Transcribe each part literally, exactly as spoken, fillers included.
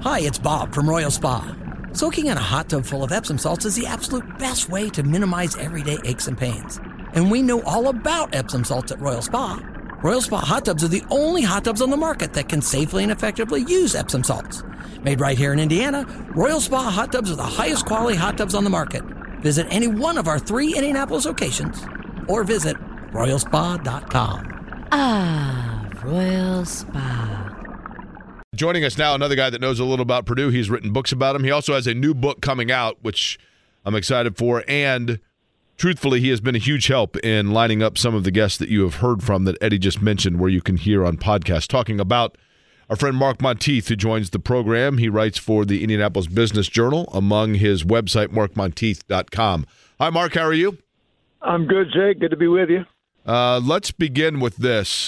Hi, it's Bob from Royal Spa. Soaking in a hot tub full of Epsom salts is the absolute best way to minimize everyday aches and pains. And we know all about Epsom salts at Royal Spa. Royal Spa hot tubs are the only hot tubs on the market that can safely and effectively use Epsom salts. Made right here in Indiana, Royal Spa hot tubs are the highest quality hot tubs on the market. Visit any one of our three Indianapolis locations or visit royal spa dot com. Ah, Royal Spa. Joining us now, another guy that knows a little about Purdue. He's written books about him. He also has a new book coming out, which I'm excited for. And truthfully, he has been a huge help in lining up some of the guests that you have heard from that Eddie just mentioned, where you can hear on podcasts, talking about our friend Mark Monteith, who joins the program. He writes for the Indianapolis Business Journal, among his website, mark monteith dot com. Hi, Mark. How are you? I'm good, Jake. Good to be with you. Uh, let's begin with this.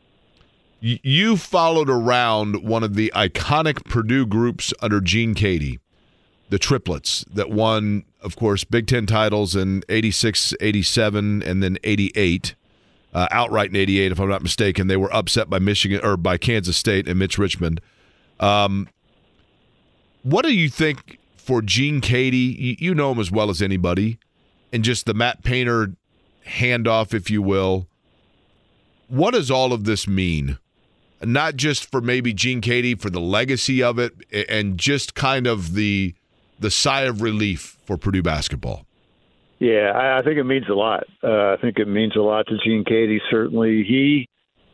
Y- you followed around one of the iconic Purdue groups under Gene Keady, the Triplets, that won, of course, Big Ten titles in eighty-six, eighty-seven, and then eighty-eight. Uh, outright in eighty-eight, if I'm not mistaken. They were upset by Michigan or by Kansas State and Mitch Richmond. Um, what do you think for Gene Keady? You, you know him as well as anybody, and just the Matt Painter handoff, if you will. What does all of this mean? Not just for maybe Gene Keady, for the legacy of it, and just kind of the the sigh of relief for Purdue basketball. Yeah, I, I think it means a lot. Uh, I think it means a lot to Gene Keady. Certainly, he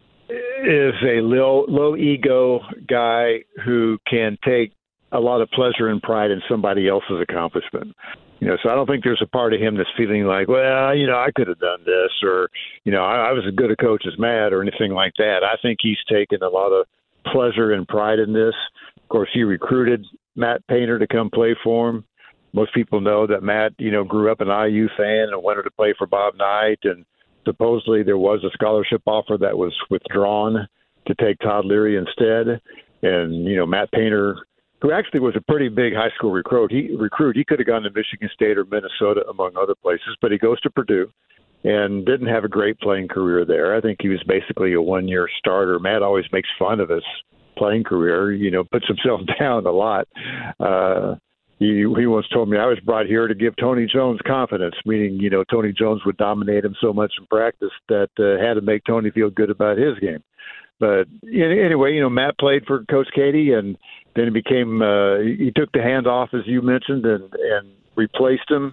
is a low, low ego guy who can take a lot of pleasure and pride in somebody else's accomplishment. You know, so I don't think there's a part of him that's feeling like, well, you know, I could have done this, or, you know, I, I was as good a coach as Matt, or anything like that. I think he's taken a lot of pleasure and pride in this. Of course, he recruited Matt Painter to come play for him. Most people know that Matt, you know, grew up an I U fan and wanted to play for Bob Knight, and supposedly there was a scholarship offer that was withdrawn to take Todd Leary instead. And, you know, Matt Painter, who actually was a pretty big high school recruit, he recruit, he could have gone to Michigan State or Minnesota, among other places, but he goes to Purdue and didn't have a great playing career there. I think he was basically a one-year starter. Matt always makes fun of his playing career, you know, puts himself down a lot. Uh, He, he once told me, I was brought here to give Tony Jones confidence, meaning, you know, Tony Jones would dominate him so much in practice that uh, had to make Tony feel good about his game. But anyway, you know, Matt played for Coach Keady, and then he became, uh, he took the handoff, as you mentioned, and, and replaced him.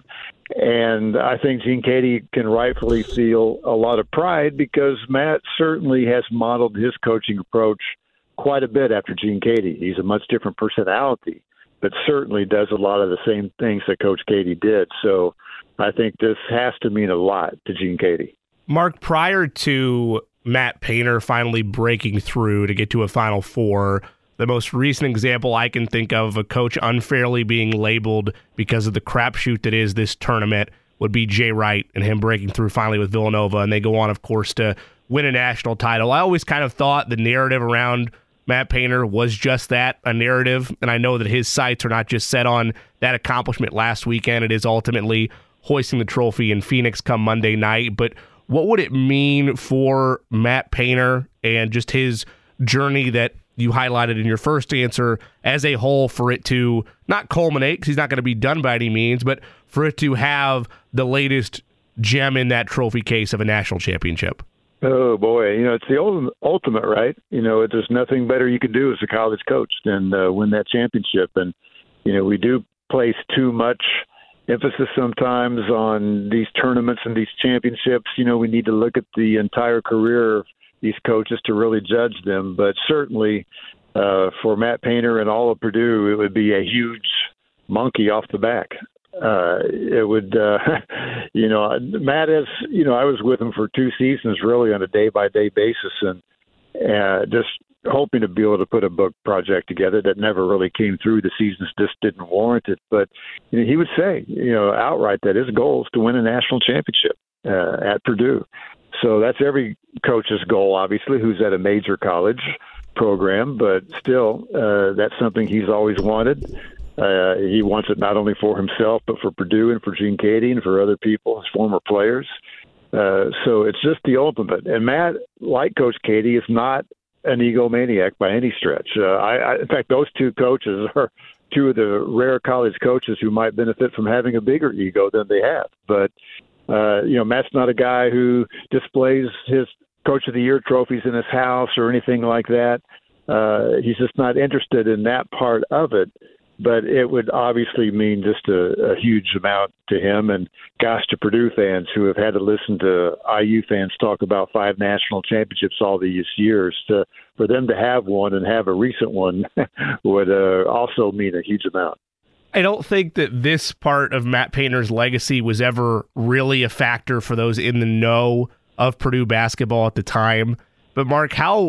And I think Gene Keady can rightfully feel a lot of pride because Matt certainly has modeled his coaching approach quite a bit after Gene Keady. He's a much different personality, but certainly does a lot of the same things that Coach Keady did. So I think this has to mean a lot to Gene Keady. Mark, prior to Matt Painter finally breaking through to get to a Final Four, the most recent example I can think of, a coach unfairly being labeled because of the crapshoot that is this tournament, would be Jay Wright and him breaking through finally with Villanova, and they go on, of course, to win a national title. I always kind of thought the narrative around Matt Painter was just that, a narrative, and I know that his sights are not just set on that accomplishment last weekend. It is ultimately hoisting the trophy in Phoenix come Monday night. But what would it mean for Matt Painter and just his journey that you highlighted in your first answer as a whole, for it to not culminate, because he's not going to be done by any means, but for it to have the latest gem in that trophy case of a national championship? Oh, boy. You know, it's the ultimate, right? You know, there's nothing better you can do as a college coach than uh, win that championship. And, you know, we do place too much emphasis sometimes on these tournaments and these championships. You know, we need to look at the entire career of these coaches to really judge them. But certainly uh, for Matt Painter and all of Purdue, it would be a huge monkey off the back. Uh, it would, uh, you know, Matt is, you know, I was with him for two seasons really on a day-by-day basis, and uh, just hoping to be able to put a book project together that never really came through. The seasons just didn't warrant it. But you know, he would say, you know, outright that his goal is to win a national championship uh, at Purdue. So that's every coach's goal, obviously, who's at a major college program, but still, uh, that's something he's always wanted. Uh, he wants it not only for himself, but for Purdue and for Gene Keady and for other people, his former players. Uh, so it's just the ultimate. And Matt, like Coach Keady, is not an egomaniac by any stretch. Uh, I, I, in fact, those two coaches are two of the rare college coaches who might benefit from having a bigger ego than they have. But, uh, you know, Matt's not a guy who displays his Coach of the Year trophies in his house or anything like that. Uh, he's just not interested in that part of it. But it would obviously mean just a, a huge amount to him. And gosh, to Purdue fans who have had to listen to I U fans talk about five national championships all these years, to, for them to have one and have a recent one would uh, also mean a huge amount. I don't think that this part of Matt Painter's legacy was ever really a factor for those in the know of Purdue basketball at the time. But Mark, how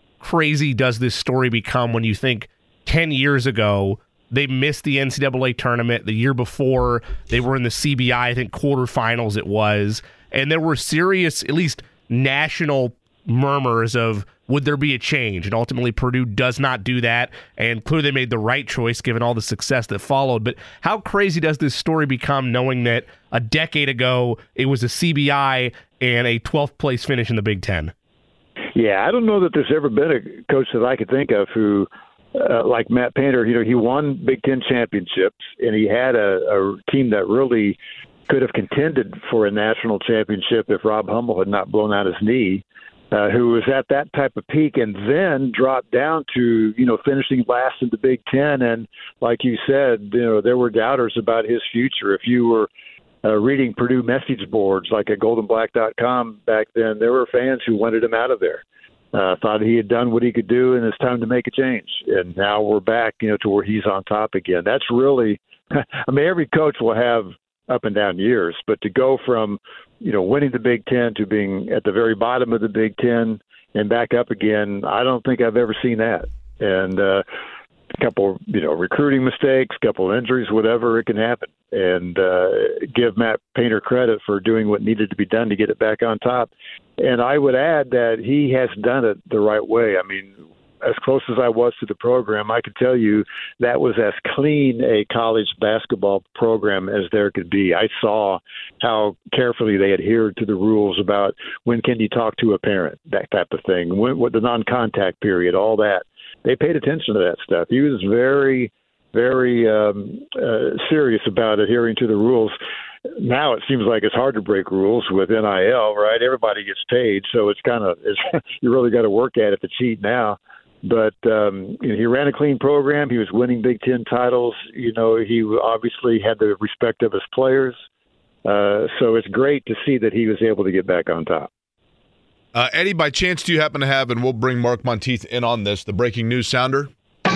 crazy does this story become when you think ten years ago they missed the N C double A tournament? The year before, they were in the C B I, I think, quarterfinals it was. And there were serious, at least national murmurs of, would there be a change? And ultimately, Purdue does not do that. And clearly, they made the right choice given all the success that followed. But how crazy does this story become knowing that a decade ago, it was a C B I and a twelfth place finish in the Big Ten? Yeah, I don't know that there's ever been a coach that I could think of who, Uh, like Matt Painter, you know, he won Big Ten championships, and he had a, a team that really could have contended for a national championship if Rob Hummel had not blown out his knee, uh, who was at that type of peak and then dropped down to, you know, finishing last in the Big Ten. And like you said, you know, there were doubters about his future. If you were uh, reading Purdue message boards like at golden black dot com back then, there were fans who wanted him out of there. Uh, thought he had done what he could do, and it's time to make a change. And now we're back, you know, to where he's on top again. That's really, I mean, every coach will have up and down years, but to go from, you know, winning the Big Ten to being at the very bottom of the Big Ten and back up again, I don't think I've ever seen that. And uh, a couple, you know, recruiting mistakes, a couple injuries, whatever, it can happen. And uh, give Matt Painter credit for doing what needed to be done to get it back on top. And I would add that he has done it the right way. I mean, as close as I was to the program, I could tell you that was as clean a college basketball program as there could be. I saw how carefully they adhered to the rules about when can you talk to a parent, that type of thing, when, what the non-contact period, all that. They paid attention to that stuff. He was very, very um, uh, serious about adhering to the rules. Now it seems like it's hard to break rules with N I L, right? Everybody gets paid, so it's kind of it's, you really got to work at it to cheat now. But um, you know, he ran a clean program. He was winning Big Ten titles. You know, he obviously had the respect of his players. Uh, so it's great to see that he was able to get back on top. Uh, Eddie, by chance, do you happen to have, and we'll bring Mark Monteith in on this, the breaking news sounder?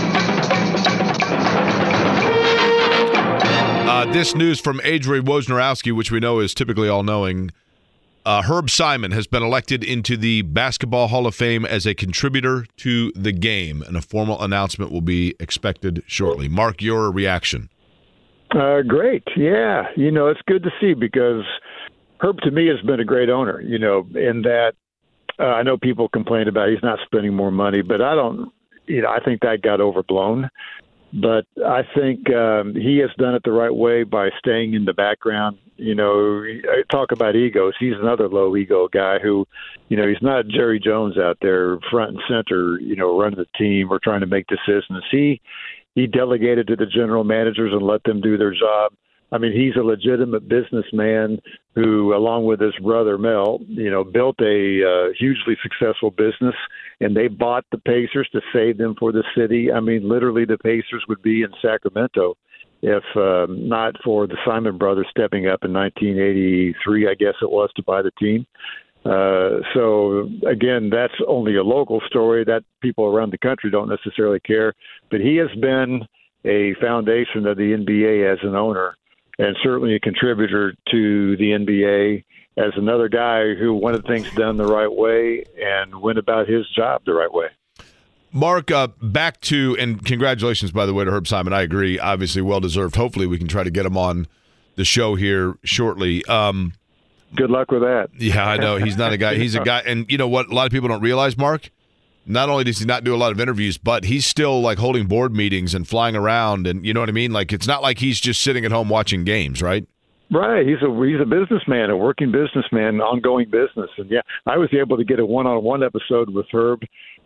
Uh, this news from Adrian Wojnarowski, which we know is typically all-knowing. Uh, Herb Simon has been elected into the Basketball Hall of Fame as a contributor to the game, and a formal announcement will be expected shortly. Mark, your reaction? Uh, great. Yeah. You know, it's good to see because Herb, to me, has been a great owner, you know, in that uh, I know people complain about he's not spending more money, but I don't, you know, I think that got overblown. But I think um, he has done it the right way by staying in the background. You know, talk about egos. He's another low ego guy who, you know, he's not Jerry Jones out there front and center, you know, running the team or trying to make decisions. He he delegated to the general managers and let them do their job. I mean, he's a legitimate businessman who, along with his brother Mel, you know, built a uh, hugely successful business, and they bought the Pacers to save them for the city. I mean, literally, the Pacers would be in Sacramento if um, not for the Simon brothers stepping up in nineteen eighty-three, I guess it was, to buy the team. Uh, so, again, that's only a local story that people around the country don't necessarily care. But he has been a foundation of the N B A as an owner, and certainly a contributor to the N B A as another guy who wanted things done the right way and went about his job the right way. Mark, uh, back to, and congratulations, by the way, to Herb Simon. I agree, obviously well-deserved. Hopefully we can try to get him on the show here shortly. Um, Good luck with that. Yeah, I know. He's not a guy. He's a guy, and you know what a lot of people don't realize, Mark? Not only does he not do a lot of interviews, but he's still like holding board meetings and flying around, and you know what I mean? Like, it's not like he's just sitting at home watching games, right? Right. He's a he's a businessman, a working businessman, ongoing business. And, yeah, I was able to get a one-on-one episode with Herb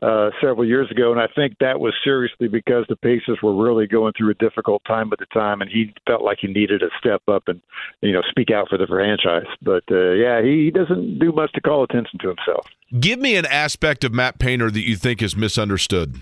uh, several years ago, and I think that was seriously because the Pacers were really going through a difficult time at the time, and he felt like he needed to step up and, you know, speak out for the franchise. But, uh, yeah, he, he doesn't do much to call attention to himself. Give me an aspect of Matt Painter that you think is misunderstood.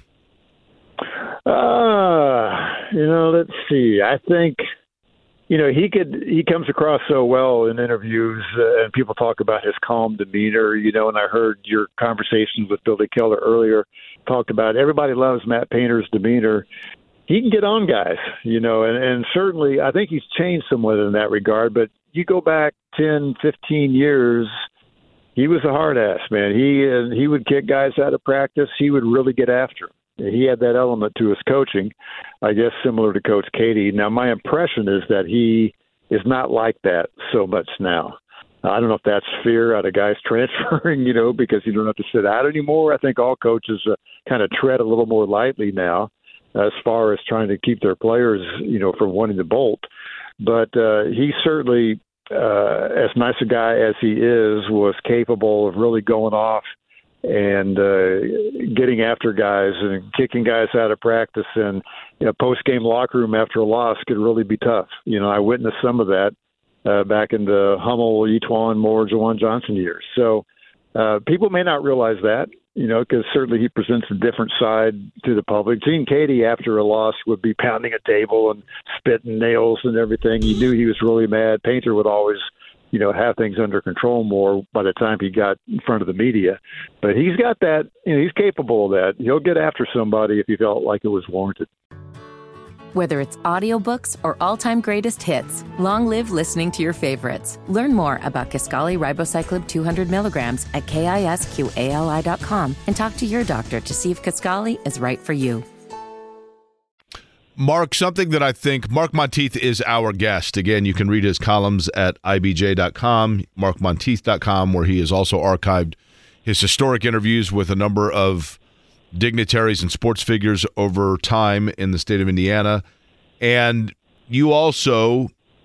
Uh, you know, let's see. I think, you know, he could, he comes across so well in interviews, uh, and people talk about his calm demeanor, you know, and I heard your conversations with Billy Keller earlier talked about everybody loves Matt Painter's demeanor. He can get on guys, you know, and, and certainly I think he's changed somewhat in that regard, but you go back ten, fifteen years, he was a hard ass, man. He, uh, he would kick guys out of practice. He would really get after them. He had that element to his coaching, I guess, similar to Coach Cady. Now, my impression is that he is not like that so much now. I don't know if that's fear out of guys transferring, you know, because you don't have to sit out anymore. I think all coaches uh, kind of tread a little more lightly now as far as trying to keep their players, you know, from wanting to bolt. But uh, he certainly, uh, as nice a guy as he is, was capable of really going off and uh, getting after guys and kicking guys out of practice, and you know, post-game locker room after a loss could really be tough. You know, I witnessed some of that uh, back in the Hummel, E'Twaun Moore, Jawan Johnson years. So uh, people may not realize that, you know, because certainly he presents a different side to the public. Gene Cady, after a loss, would be pounding a table and spitting nails and everything. You knew he was really mad. Painter would always, you know, have things under control more by the time he got in front of the media. But he's got that, you know, he's capable of that. He'll get after somebody if he felt like it was warranted. Whether it's audiobooks or all-time greatest hits, long live listening to your favorites. Learn more about Kisqali Ribociclib two hundred milligrams at kisqali dot com and talk to your doctor to see if Kisqali is right for you. Mark, something that I think, Mark Monteith is our guest. Again, you can read his columns at I B J dot com, mark monteith dot com, where he has also archived his historic interviews with a number of dignitaries and sports figures over time in the state of Indiana. And you also,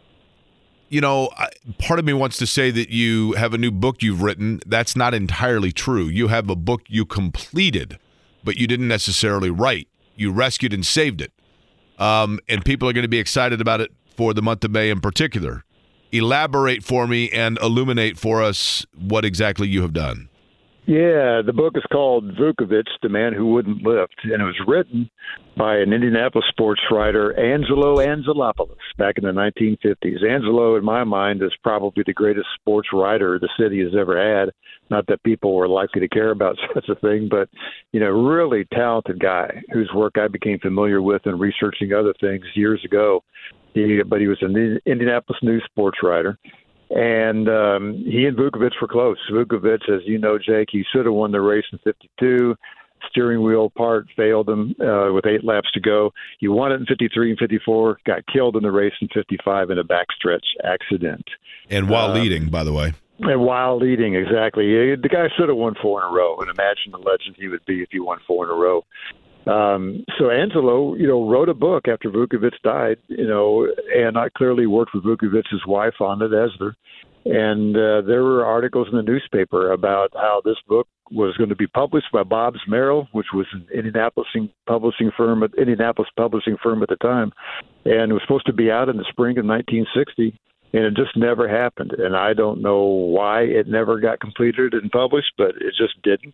you know, part of me wants to say that you have a new book you've written. That's not entirely true. You have a book you completed, but you didn't necessarily write. You rescued and saved it. Um, and people are going to be excited about it for the month of May in particular. Elaborate for me and illuminate for us what exactly you have done. Yeah, the book is called Vukovich, The Man Who Wouldn't Lift, and it was written by an Indianapolis sports writer, Angelo Angelopoulos, back in the nineteen fifties. Angelo, in my mind, is probably the greatest sports writer the city has ever had. Not that people were likely to care about such a thing, but, you know, really talented guy whose work I became familiar with in researching other things years ago. He, but he was an Indianapolis news sports writer. And um, he and Vukovich were close. Vukovich, as you know, Jake, he should have won the race in fifty-two. Steering wheel part failed him uh, with eight laps to go. He won it in fifty-three and fifty-four, got killed in the race in fifty-five in a backstretch accident. And while um, leading, by the way. And while leading, exactly. The guy should have won four in a row. And imagine the legend he would be if he won four in a row. Um, so Angelo, you know, wrote a book after Vukovich died, you know, and I clearly worked with Vukovich's wife on it, Esler. And uh, there were articles in the newspaper about how this book was going to be published by Bobbs Merrill, which was an Indianapolis publishing firm, at Indianapolis publishing firm at the time, and it was supposed to be out in the spring of nineteen sixty, and it just never happened. And I don't know why it never got completed and published, but it just didn't.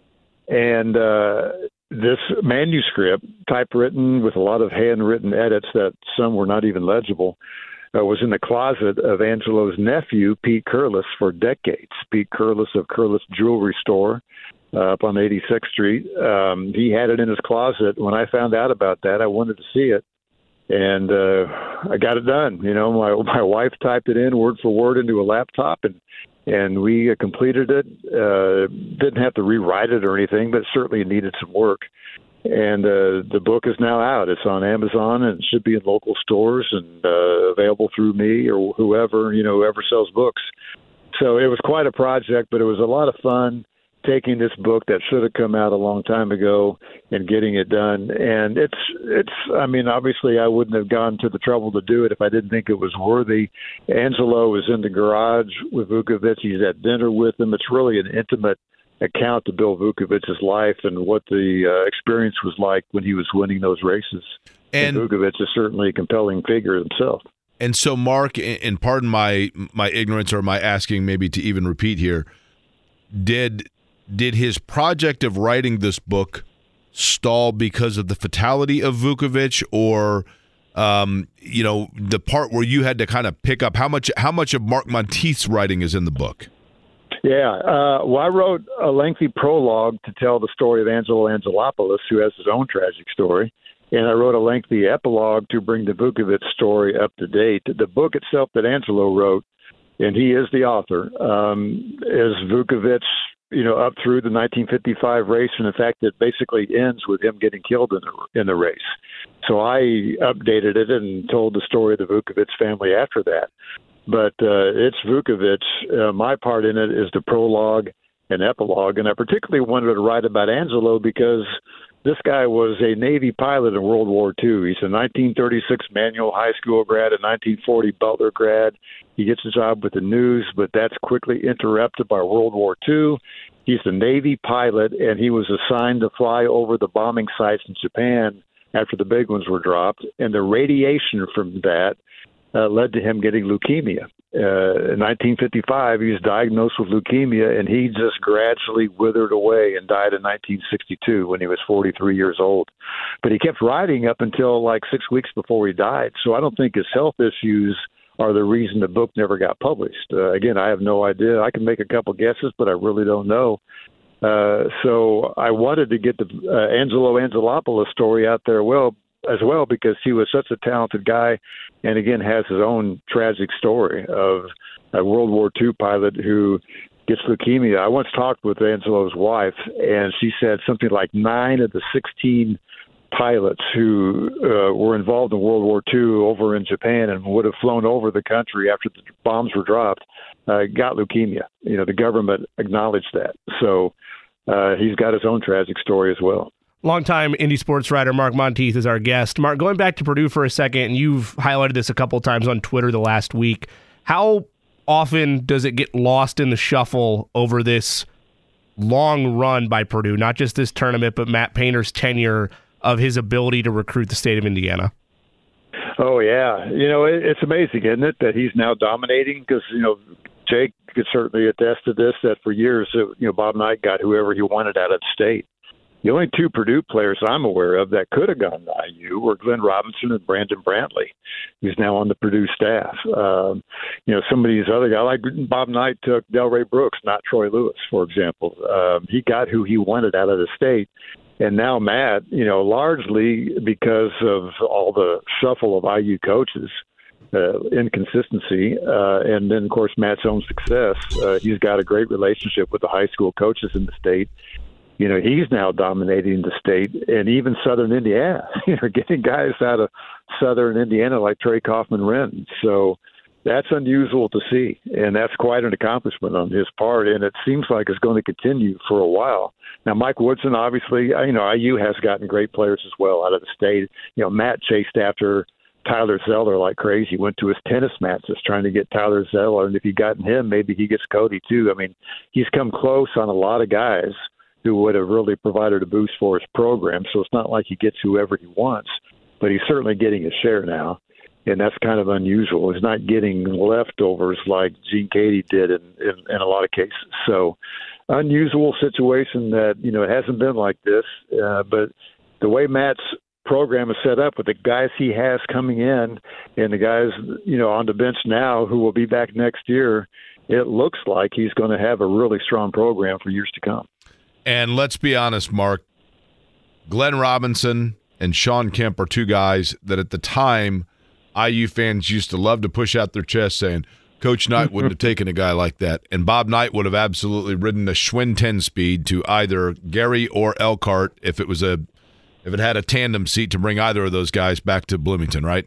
And uh, this manuscript, typewritten with a lot of handwritten edits that some were not even legible, uh, was in the closet of Angelo's nephew, Pete Curlis, for decades. Pete Curlis of Curlis Jewelry Store uh, up on eighty-sixth Street. Um, he had it in his closet. When I found out about that, I wanted to see it. And uh, I got it done. You know, my my wife typed it in word for word into a laptop, and and we completed it. Uh, didn't have to rewrite it or anything, but certainly needed some work. And uh, the book is now out. It's on Amazon, and it should be in local stores and uh, available through me or whoever, you know, whoever sells books. So it was quite a project, but it was a lot of fun taking this book that should have come out a long time ago and getting it done. And it's, it's, I mean, obviously I wouldn't have gone to the trouble to do it if I didn't think it was worthy. Angelo was in the garage with Vukovich. He's at dinner with him. It's really an intimate account to Bill Vukovic's life and what the uh, experience was like when he was winning those races. And, and Vukovic is certainly a compelling figure himself. And so, Mark, and pardon my my ignorance or my asking maybe to even repeat here, did did his project of writing this book stall because of the fatality of Vukovic, or um, you know, the part where you had to kind of pick up how much how much of Mark Monteith's writing is in the book? Yeah, uh, well, I wrote a lengthy prologue to tell the story of Angelo Angelopoulos, who has his own tragic story. And I wrote a lengthy epilogue to bring the Vukovic story up to date. The book itself that Angelo wrote, and he is the author, um, is Vukovic, you know, up through the nineteen fifty-five race. And in fact, it basically ends with him getting killed in the, in the race. So I updated it and told the story of the Vukovic family after that. But uh, it's Vukovic. Uh, my part in it is the prologue and epilogue. And I particularly wanted to write about Angelo because this guy was a Navy pilot in World War Two. He's a nineteen thirty-six Manual High School grad, a nineteen forty Butler grad. He gets a job with the news, but that's quickly interrupted by World War Two. He's a Navy pilot, and he was assigned to fly over the bombing sites in Japan after the big ones were dropped. And the radiation from that uh, led to him getting leukemia. Uh, in nineteen fifty-five, he was diagnosed with leukemia, and he just gradually withered away and died in nineteen sixty-two when he was forty-three years old. But he kept writing up until like six weeks before he died. So I don't think his health issues are the reason the book never got published. Uh, again, I have no idea. I can make a couple guesses, but I really don't know. Uh, so I wanted to get the uh, Angelo Angelopoulos story out there well as well because he was such a talented guy and, again, has his own tragic story of a World War Two pilot who gets leukemia. I once talked with Angelo's wife, and she said something like nine of the sixteen pilots who uh, were involved in World War Two over in Japan and would have flown over the country after the bombs were dropped uh, got leukemia. You know, the government acknowledged that. So uh, he's got his own tragic story as well. Longtime Indy sports writer Mark Monteith is our guest. Mark, going back to Purdue for a second, and you've highlighted this a couple of times on Twitter the last week, how often does it get lost in the shuffle over this long run by Purdue, not just this tournament, but Matt Painter's tenure of his ability to recruit the state of Indiana? Oh, yeah. You know, it, it's amazing, isn't it, that he's now dominating? Because, you know, Jake could certainly attest to this, that for years, you know, Bob Knight got whoever he wanted out of the state. The only two Purdue players I'm aware of that could have gone to I U were Glenn Robinson and Brandon Brantley, who's now on the Purdue staff. Um, you know, some of these other guys, like Bob Knight took Delray Brooks, not Troy Lewis, for example. Um, he got who he wanted out of the state. And now Matt, you know, largely because of all the shuffle of I U coaches, uh, inconsistency, uh, and then, of course, Matt's own success, uh, he's got a great relationship with the high school coaches in the state. You know, he's now dominating the state and even Southern Indiana, you know, getting guys out of Southern Indiana like Trey Kaufman-Renn. So that's unusual to see, and that's quite an accomplishment on his part, and it seems like it's going to continue for a while. Now, Mike Woodson, obviously, you know, I U has gotten great players as well out of the state. You know, Matt chased after Tyler Zeller like crazy, went to his tennis matches trying to get Tyler Zeller, and if he gotten him, maybe he gets Cody too. I mean, he's come close on a lot of guys who would have really provided a boost for his program. So it's not like he gets whoever he wants, but he's certainly getting a share now, and that's kind of unusual. He's not getting leftovers like Gene Cady did in, in, in a lot of cases. So unusual situation that, you know, it hasn't been like this, uh, but the way Matt's program is set up with the guys he has coming in and the guys, you know, on the bench now who will be back next year, it looks like he's going to have a really strong program for years to come. And let's be honest, Mark, Glenn Robinson and Sean Kemp are two guys that at the time I U fans used to love to push out their chest saying, Coach Knight wouldn't have taken a guy like that. And Bob Knight would have absolutely ridden a Schwinn ten speed to either Gary or Elkhart if it was a if it had a tandem seat to bring either of those guys back to Bloomington, right?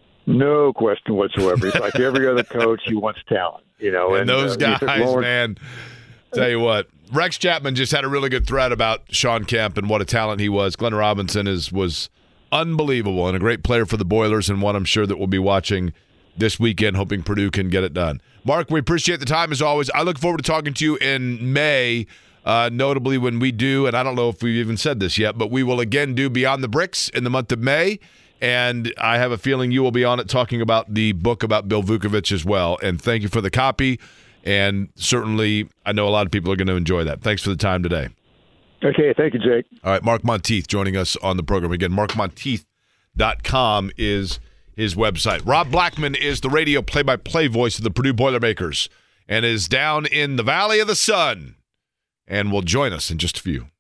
No question whatsoever. It's like every other coach, he wants talent, you know. And, and those uh, guys, Lawrence, man, tell you what, Rex Chapman just had a really good thread about Sean Kemp and what a talent he was. Glenn Robinson is was unbelievable and a great player for the Boilers, and one I'm sure that we'll be watching this weekend, hoping Purdue can get it done. Mark, we appreciate the time as always. I look forward to talking to you in May Uh, notably when we do, and I don't know if we've even said this yet, but we will again do Beyond the Bricks in the month of May. And I have a feeling you will be on it talking about the book about Bill Vukovich as well. And thank you for the copy. And certainly, I know a lot of people are going to enjoy that. Thanks for the time today. Okay, thank you, Jake. All right, Mark Monteith joining us on the program. Again, mark monteith dot com is his website. Rob Blackman is the radio play-by-play voice of the Purdue Boilermakers and is down in the Valley of the Sun and will join us in just a few.